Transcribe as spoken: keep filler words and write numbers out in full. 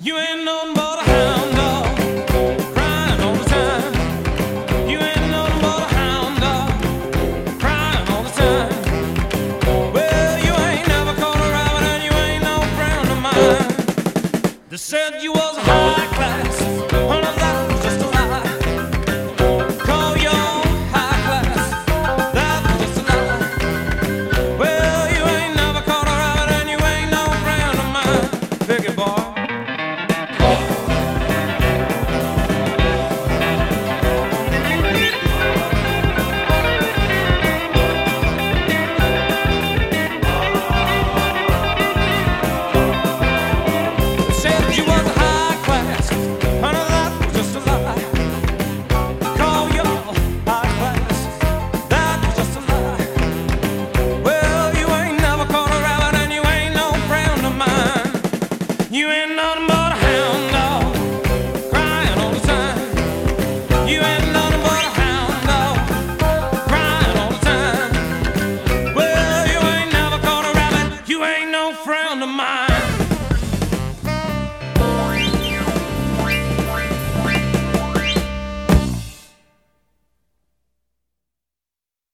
You ain't nothing but a hound dog, crying all the time. You ain't nothing but a hound dog, crying all the time. Well, you ain't never caught a rabbit and you ain't no friend of mine. They said you was a high